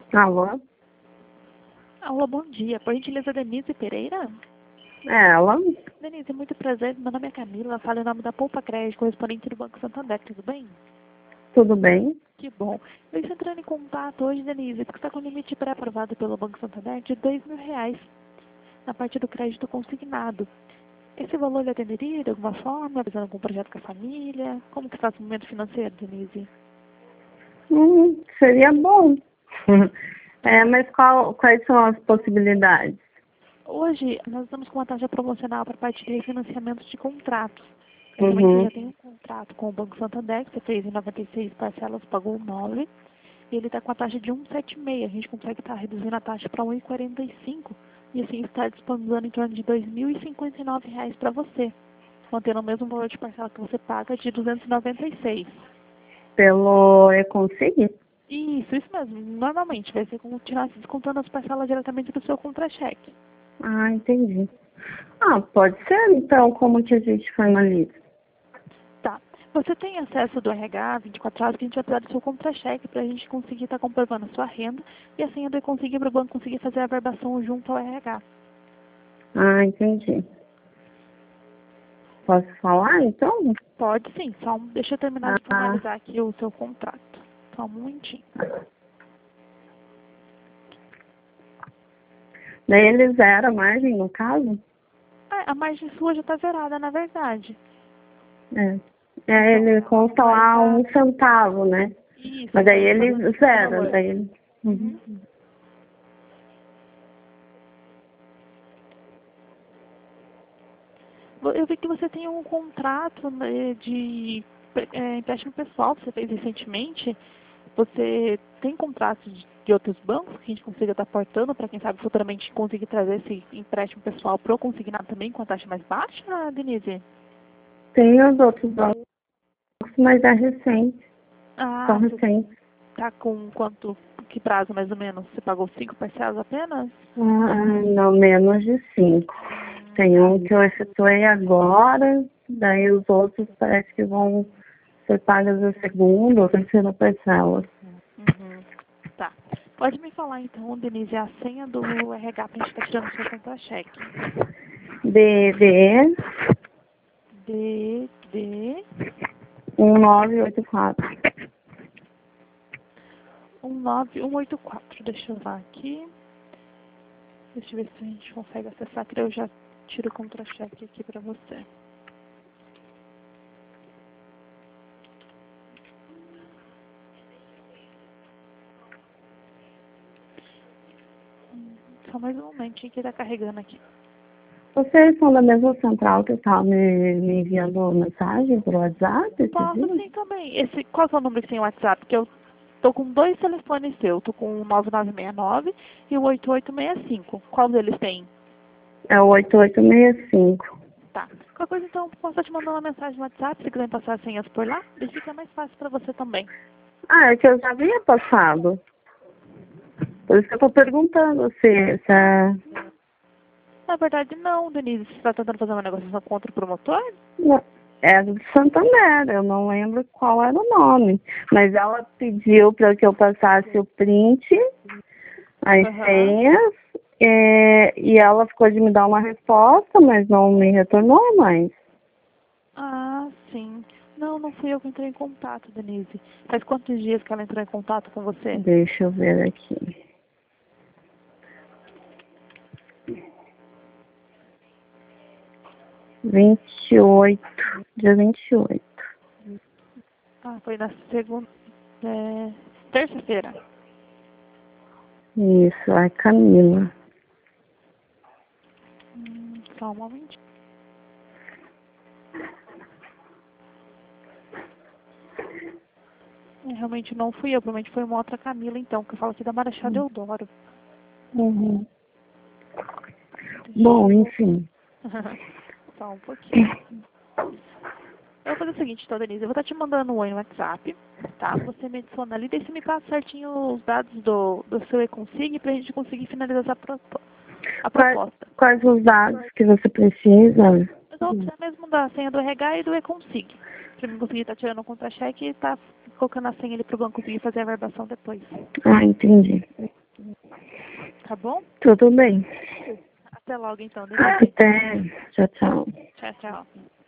Alô? Alô, bom dia. Por gentileza, Denise Pereira? É ela? Denise, muito prazer. Meu nome é Camila. Falo em nome da Poupa Crédito, correspondente do Banco Santander. Tudo bem? Tudo bem? Que bom. Eu estou entrando em contato hoje, Denise, porque está com limite pré-aprovado pelo Banco Santander de R$ 2.000 na parte do crédito consignado. Esse valor lhe atenderia de alguma forma, visando algum projeto com a família? Como que está o momento financeiro, Denise? Seria bom. Mas quais são as possibilidades? Hoje, nós estamos com uma taxa promocional para a parte de refinanciamento de contratos. Eu também Uhum. já tenho um contrato com o Banco Santander, que você fez em 96 parcelas, pagou 9, e ele está com a taxa de 1,76. A gente consegue estar reduzindo a taxa para 1,45 e assim está disponibilizando em torno de R$ 2.059 para você, mantendo o mesmo valor de parcela que você paga de 296. Pelo Econsig? Isso mesmo. Normalmente vai ser continuar se descontando as parcelas diretamente do seu contra-cheque. Ah, entendi. Ah, pode ser então, como que a gente finaliza? Tá. Você tem acesso do RH 24 horas que a gente vai precisar do seu contra-cheque para a gente conseguir estar comprovando a sua renda e assim eu conseguir para o banco conseguir fazer a verbação junto ao RH. Ah, entendi. Posso falar então? Pode sim, deixa eu terminar de Ah, formalizar aqui o seu contrato. Só um momentinho. daí ele zera a margem, no caso? A margem sua já está zerada, na verdade. É. Então, Ele consta vai lá estar... 1 centavo, né? Isso, Mas daí vai estar ele no zera, valor. daí ele... Uhum. Uhum. Eu vi que você tem um contrato, né, de empréstimo pessoal que você fez recentemente. Você tem contratos de outros bancos que a gente consiga estar aportando para quem sabe futuramente conseguir trazer esse empréstimo pessoal para o consignado também com a taxa mais baixa, Denise? Tem os outros bancos, mas é recente. São Ah, você recentes. está com que prazo mais ou menos? Você pagou 5 parcelas apenas? Não menos de 5. Tem Tá. um que eu efetuei agora, daí os outros parece que vão ser pagos a segunda ou terceira parcela. Uhum. Tá. Pode me falar então, Denise, a senha do RH para a gente estar tirando o seu contra-cheque. DD DD 1984. 19184. Deixa eu ver aqui. Deixa eu ver se a gente consegue acessar, que eu já tiro o contra-cheque aqui para você. Só mais um momentinho que tá carregando aqui. Vocês são da mesma central que estava me enviando mensagem por WhatsApp esses Posso dias? sim também. Qual é o número que tem o WhatsApp? Porque eu tô com dois telefones seus. Tô com o 9969 e o 8865. Qual deles tem? É o 8865. Tá. Qualquer coisa então, posso te mandar uma mensagem no WhatsApp, se quiser passar as senhas por lá? Daí fica mais fácil para você também. Ah, é que eu já havia passado. Por isso que eu estou perguntando se é... Na verdade, não, Denise. Você está tentando fazer uma negociação contra o promotor? Não, é do Santander, eu não lembro qual era o nome. Mas ela pediu para que eu passasse o print, as Aham. senhas, e ela ficou de me dar uma resposta, mas não me retornou mais. Ah, sim. Não, não fui eu que entrei em contato, Denise. Faz quantos dias que ela entrou em contato com você? Deixa eu ver aqui. 28, dia 28. Ah, foi na segunda... terça-feira. Isso, é Camila. Só um momentinho. Realmente não fui eu, provavelmente foi uma outra Camila, então, que eu falo aqui da Marechal Deodoro. Uhum. Deixa Bom, eu... enfim. Só um pouquinho. Eu vou fazer o seguinte, então, Denise. Eu vou estar te mandando um oi no WhatsApp, tá? Você me adiciona ali, daí você me passa certinho os dados do seu e-consig pra gente conseguir finalizar a proposta. Quais os dados que você precisa? Eu vou precisar mesmo da senha do RH e do e-consig. Pra mim conseguir estar tirando o contra-cheque e estar colocando a senha ali pro banco conseguir fazer a verbação depois. Ah, entendi. tá bom? Tudo bem. Até logo então, Até. Tchau, tchau. Tchau, tchau.